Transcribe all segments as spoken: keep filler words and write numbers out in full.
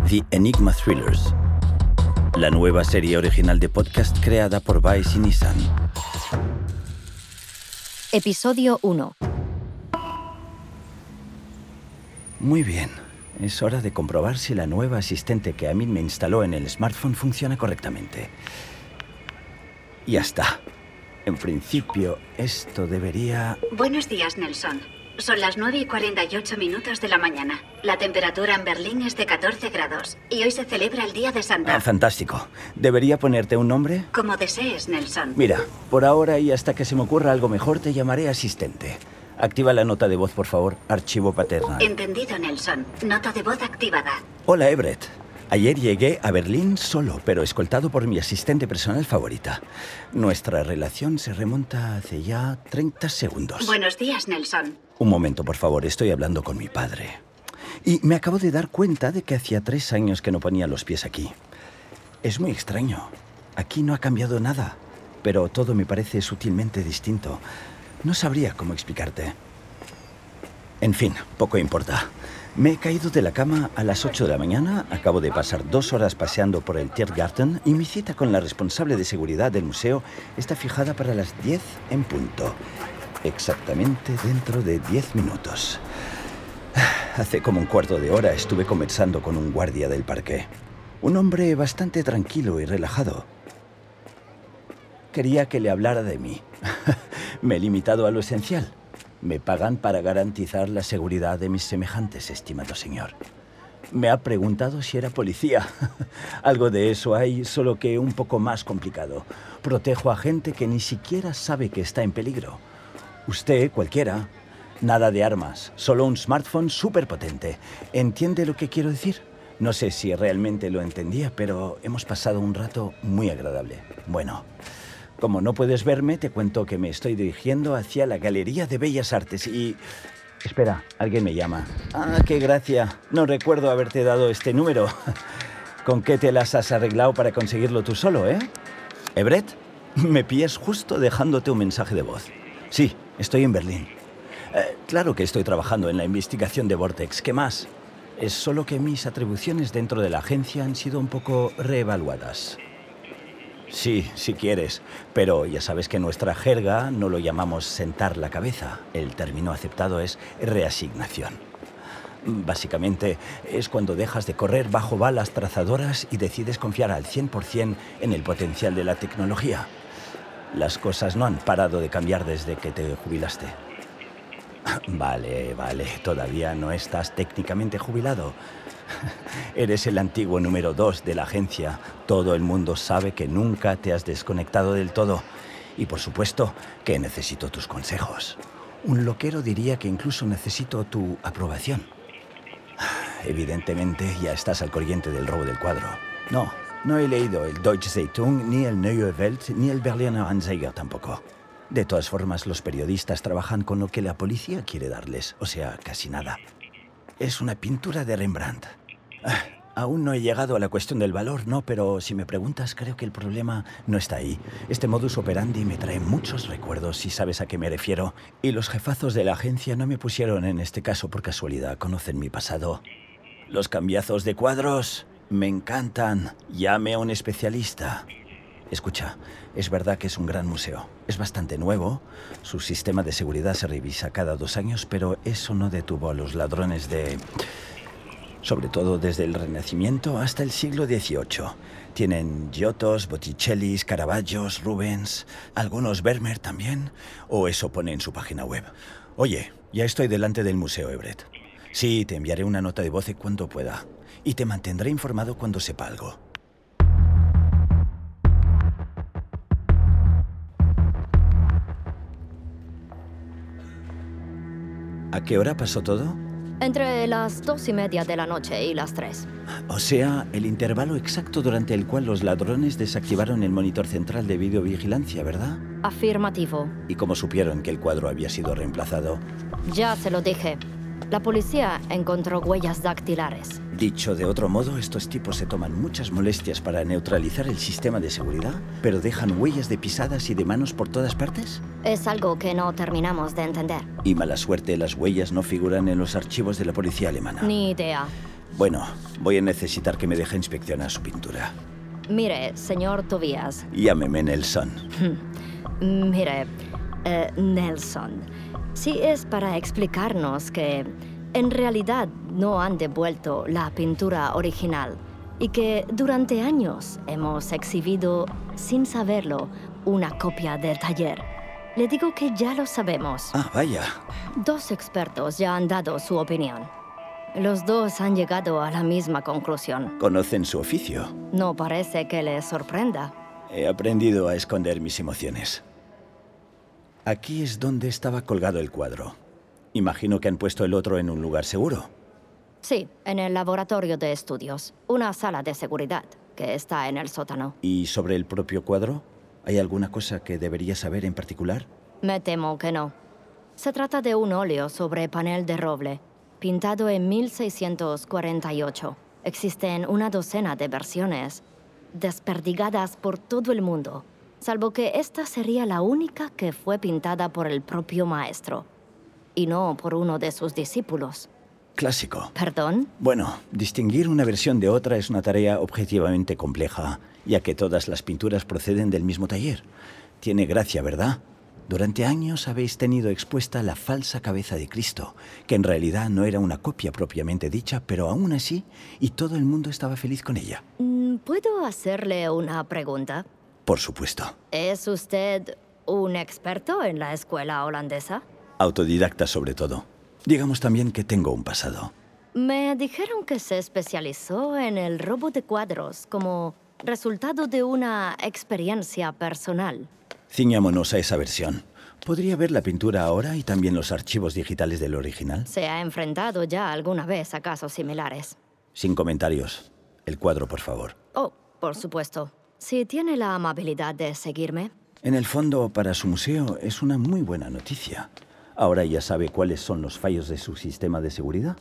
The Enigma Thrillers, la nueva serie original de podcast creada por Vice y Nissan. Episodio uno. Muy bien. Es hora de comprobar si la nueva asistente que Amin me instaló en el smartphone funciona correctamente. Ya está. En principio, esto debería... Buenos días, Nelson. Son las nueve y cuarenta y ocho minutos de la mañana. La temperatura en Berlín es de catorce grados y hoy se celebra el Día de Santa. Ah, fantástico. ¿Debería ponerte un nombre? Como desees, Nelson. Mira, por ahora y hasta que se me ocurra algo mejor te llamaré asistente. Activa la nota de voz, por favor. Archivo paternal. Entendido, Nelson. Nota de voz activada. Hola, Everett. Ayer llegué a Berlín solo, pero escoltado por mi asistente personal favorita. Nuestra relación se remonta hace ya treinta segundos. Buenos días, Nelson. Un momento, por favor. Estoy hablando con mi padre. Y me acabo de dar cuenta de que hacía tres años que no ponía los pies aquí. Es muy extraño. Aquí no ha cambiado nada, pero todo me parece sutilmente distinto. No sabría cómo explicarte. En fin, poco importa. Me he caído de la cama a las ocho de la mañana, acabo de pasar dos horas paseando por el Tiergarten y mi cita con la responsable de seguridad del museo está fijada para las diez en punto. Exactamente dentro de diez minutos. Hace como un cuarto de hora estuve conversando con un guardia del parque. Un hombre bastante tranquilo y relajado. Quería que le hablara de mí. Me he limitado a lo esencial. Me pagan para garantizar la seguridad de mis semejantes, estimado señor. Me ha preguntado si era policía. Algo de eso hay, solo que un poco más complicado. Protejo a gente que ni siquiera sabe que está en peligro. Usted, cualquiera. Nada de armas, solo un smartphone súper potente. ¿Entiende lo que quiero decir? No sé si realmente lo entendía, pero hemos pasado un rato muy agradable. Bueno... Como no puedes verme, te cuento que me estoy dirigiendo hacia la Galería de Bellas Artes y... Espera, alguien me llama. Ah, qué gracia. No recuerdo haberte dado este número. ¿Con qué te las has arreglado para conseguirlo tú solo, eh? ¿Everett? Me pillas justo dejándote un mensaje de voz. Sí, estoy en Berlín. Eh, claro que estoy trabajando en la investigación de Vortex. ¿Qué más? Es solo que mis atribuciones dentro de la agencia han sido un poco reevaluadas. Sí, si quieres, pero ya sabes que en nuestra jerga no lo llamamos sentar la cabeza. El término aceptado es reasignación. Básicamente es cuando dejas de correr bajo balas trazadoras y decides confiar al cien por ciento en el potencial de la tecnología. Las cosas no han parado de cambiar desde que te jubilaste. Vale, vale, todavía no estás técnicamente jubilado. Eres el antiguo número dos de la agencia. Todo el mundo sabe que nunca te has desconectado del todo. Y por supuesto que necesito tus consejos. Un loquero diría que incluso necesito tu aprobación. Evidentemente ya estás al corriente del robo del cuadro. No, no he leído el Deutsche Zeitung, ni el Neue Welt, ni el Berliner Anzeiger tampoco. De todas formas, los periodistas trabajan con lo que la policía quiere darles, o sea, casi nada. Es una pintura de Rembrandt. Ah, aún no he llegado a la cuestión del valor, no, pero si me preguntas, creo que el problema no está ahí. Este modus operandi me trae muchos recuerdos, si sabes a qué me refiero. Y los jefazos de la agencia no me pusieron en este caso por casualidad, conocen mi pasado. Los cambiazos de cuadros me encantan. Llame a un especialista. Escucha, es verdad que es un gran museo. Es bastante nuevo. Su sistema de seguridad se revisa cada dos años, pero eso no detuvo a los ladrones de... Sobre todo desde el Renacimiento hasta el siglo dieciocho. Tienen Giottos, Botticellis, Caravaggios, Rubens, algunos Vermeer también, o eso pone en su página web. Oye, ya estoy delante del museo, Everett. Sí, te enviaré una nota de voz cuando pueda. Y te mantendré informado cuando sepa algo. ¿A qué hora pasó todo? Entre las dos y media de la noche y las tres. O sea, el intervalo exacto durante el cual los ladrones desactivaron el monitor central de videovigilancia, ¿verdad? Afirmativo. ¿Y cómo supieron que el cuadro había sido reemplazado? Ya se lo dije. La policía encontró huellas dactilares. Dicho de otro modo, estos tipos se toman muchas molestias para neutralizar el sistema de seguridad, pero dejan huellas de pisadas y de manos por todas partes. Es algo que no terminamos de entender. Y mala suerte, las huellas no figuran en los archivos de la policía alemana. Ni idea. Bueno, voy a necesitar que me deje inspeccionar su pintura. Mire, señor Tobias. Llámeme Nelson. Mire, eh, Nelson. Sí es para explicarnos que en realidad no han devuelto la pintura original y que durante años hemos exhibido, sin saberlo, una copia del taller. Le digo que ya lo sabemos. Ah, vaya. Dos expertos ya han dado su opinión. Los dos han llegado a la misma conclusión. Conocen su oficio. No parece que les sorprenda. He aprendido a esconder mis emociones. Aquí es donde estaba colgado el cuadro. Imagino que han puesto el otro en un lugar seguro. Sí, en el laboratorio de estudios. Una sala de seguridad que está en el sótano. ¿Y sobre el propio cuadro? ¿Hay alguna cosa que debería saber en particular? Me temo que no. Se trata de un óleo sobre panel de roble, pintado en mil seiscientos cuarenta y ocho. Existen una docena de versiones, desperdigadas por todo el mundo, salvo que esta sería la única que fue pintada por el propio maestro, y no por uno de sus discípulos. Clásico. ¿Perdón? Bueno, distinguir una versión de otra es una tarea objetivamente compleja, ya que todas las pinturas proceden del mismo taller. Tiene gracia, ¿verdad? Durante años habéis tenido expuesta la falsa cabeza de Cristo, que en realidad no era una copia propiamente dicha, pero aún así, y todo el mundo estaba feliz con ella. ¿Puedo hacerle una pregunta? Por supuesto. ¿Es usted un experto en la escuela holandesa? Autodidacta sobre todo. Digamos también que tengo un pasado. Me dijeron que se especializó en el robo de cuadros como resultado de una experiencia personal. Ciñámonos a esa versión. ¿Podría ver la pintura ahora y también los archivos digitales del original? ¿Se ha enfrentado ya alguna vez a casos similares? Sin comentarios. El cuadro, por favor. Oh, por supuesto. Si tiene la amabilidad de seguirme. En el fondo, para su museo, es una muy buena noticia. Ahora ya sabe cuáles son los fallos de su sistema de seguridad.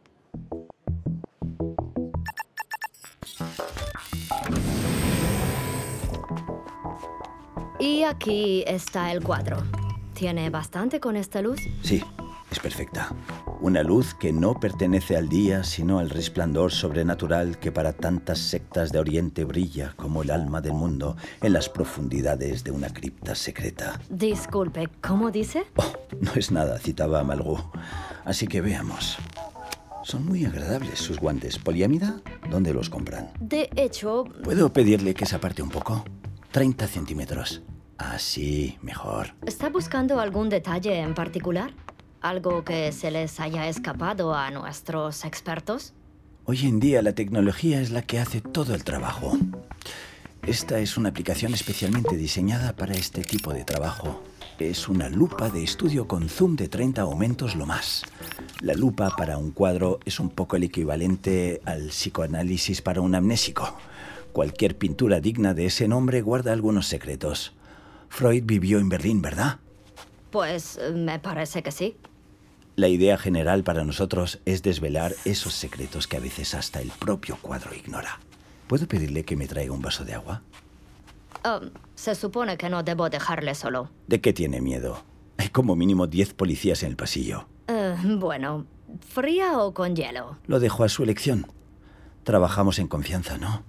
Y aquí está el cuadro. ¿Tiene bastante con esta luz? Sí, es perfecta. Una luz que no pertenece al día, sino al resplandor sobrenatural que para tantas sectas de Oriente brilla como el alma del mundo en las profundidades de una cripta secreta. Disculpe, ¿cómo dice? Oh, no es nada, citaba a Malraux. Así que veamos. Son muy agradables sus guantes. ¿Poliamida? ¿Dónde los compran? De hecho... ¿Puedo pedirle que se aparte un poco? treinta centímetros. Así, mejor. ¿Está buscando algún detalle en particular? ¿Algo que se les haya escapado a nuestros expertos? Hoy en día la tecnología es la que hace todo el trabajo. Esta es una aplicación especialmente diseñada para este tipo de trabajo. Es una lupa de estudio con zoom de treinta aumentos lo más. La lupa para un cuadro es un poco el equivalente al psicoanálisis para un amnésico. Cualquier pintura digna de ese nombre guarda algunos secretos. Freud vivió en Berlín, ¿verdad? Pues me parece que sí. La idea general para nosotros es desvelar esos secretos que a veces hasta el propio cuadro ignora. ¿Puedo pedirle que me traiga un vaso de agua? Um, se supone que no debo dejarle solo. ¿De qué tiene miedo? Hay como mínimo diez policías en el pasillo. Uh, bueno, ¿fría o con hielo? Lo dejo a su elección. Trabajamos en confianza, ¿no?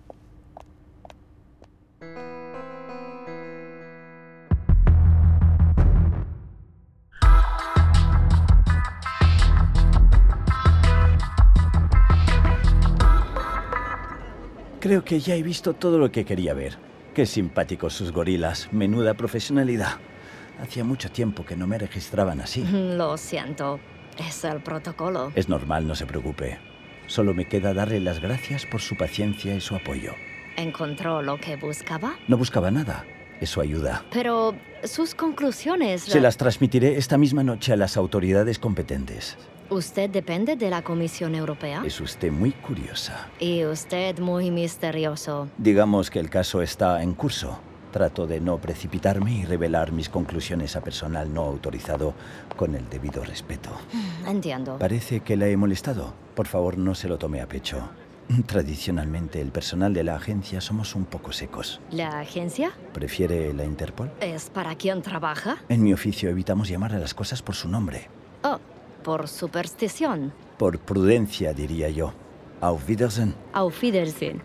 Creo que ya he visto todo lo que quería ver. Qué simpáticos sus gorilas. Menuda profesionalidad. Hacía mucho tiempo que no me registraban así. Lo siento. Es el protocolo. Es normal, no se preocupe. Solo me queda darle las gracias por su paciencia y su apoyo. ¿Encontró lo que buscaba? No buscaba nada. Eso ayuda. Pero sus conclusiones... Se las transmitiré esta misma noche a las autoridades competentes. ¿Usted depende de la Comisión Europea? Es usted muy curiosa. Y usted muy misterioso. Digamos que el caso está en curso. Trato de no precipitarme y revelar mis conclusiones a personal no autorizado con el debido respeto. Entiendo. Parece que la he molestado. Por favor, no se lo tome a pecho. Tradicionalmente, el personal de la agencia somos un poco secos. ¿La agencia? ¿Prefiere la Interpol? ¿Es para quién trabaja? En mi oficio evitamos llamar a las cosas por su nombre. Oh, por superstición. Por prudencia, diría yo. Auf Wiedersehen. Auf Wiedersehen.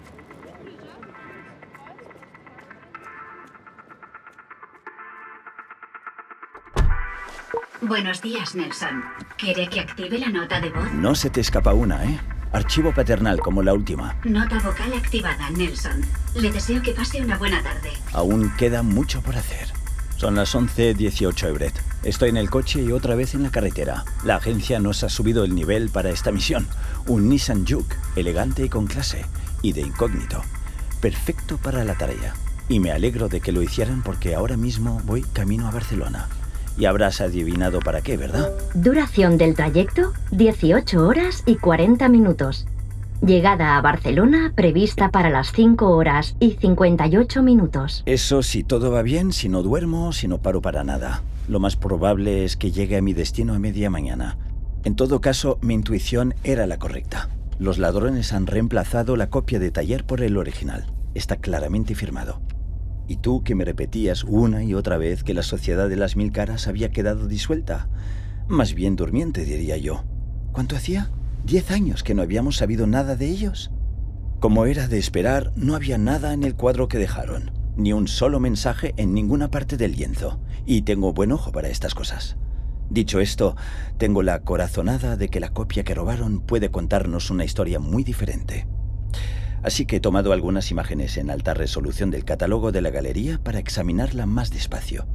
Buenos días, Nelson. ¿Quiere que active la nota de voz? No se te escapa una, ¿eh? Archivo paternal, como la última. Nota vocal activada, Nelson. Le deseo que pase una buena tarde. Aún queda mucho por hacer. Son las once dieciocho, Everett. Estoy en el coche y otra vez en la carretera. La agencia nos ha subido el nivel para esta misión. Un Nissan Juke, elegante y con clase. Y de incógnito. Perfecto para la tarea. Y me alegro de que lo hicieran porque ahora mismo voy camino a Barcelona. Y habrás adivinado para qué, ¿verdad? Duración del trayecto, dieciocho horas y cuarenta minutos. Llegada a Barcelona prevista para las cinco horas y cincuenta y ocho minutos. Eso si todo va bien, si no duermo, si no paro para nada. Lo más probable es que llegue a mi destino a media mañana. En todo caso, mi intuición era la correcta. Los ladrones han reemplazado la copia de taller por el original. Está claramente firmado. Y tú que me repetías una y otra vez que la Sociedad de las Mil Caras había quedado disuelta. Más bien durmiente, diría yo. ¿Cuánto hacía? ¿Diez años que no habíamos sabido nada de ellos? Como era de esperar, no había nada en el cuadro que dejaron. Ni un solo mensaje en ninguna parte del lienzo. Y tengo buen ojo para estas cosas. Dicho esto, tengo la corazonada de que la copia que robaron puede contarnos una historia muy diferente. Así que he tomado algunas imágenes en alta resolución del catálogo de la galería para examinarla más despacio.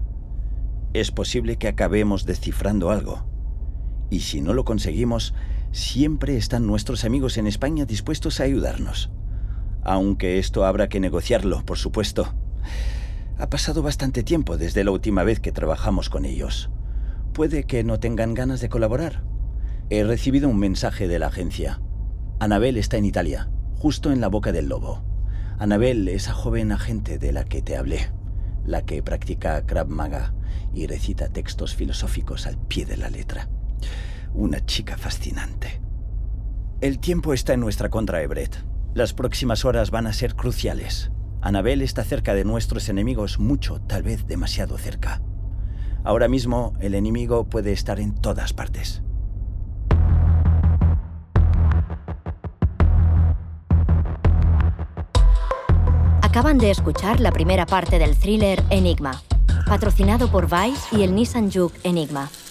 Es posible que acabemos descifrando algo. Y si no lo conseguimos, siempre están nuestros amigos en España dispuestos a ayudarnos. Aunque esto habrá que negociarlo, por supuesto. Ha pasado bastante tiempo desde la última vez que trabajamos con ellos. Puede que no tengan ganas de colaborar. He recibido un mensaje de la agencia. Annabel está en Italia. Justo en la boca del lobo. Annabel, esa joven agente de la que te hablé, la que practica Krav Maga y recita textos filosóficos al pie de la letra. Una chica fascinante. El tiempo está en nuestra contra, Everett. Las próximas horas van a ser cruciales. Annabel está cerca de nuestros enemigos, mucho, tal vez demasiado cerca. Ahora mismo, el enemigo puede estar en todas partes. Acaban de escuchar la primera parte del thriller Enigma, patrocinado por Vice y el Nissan Juke Enigma.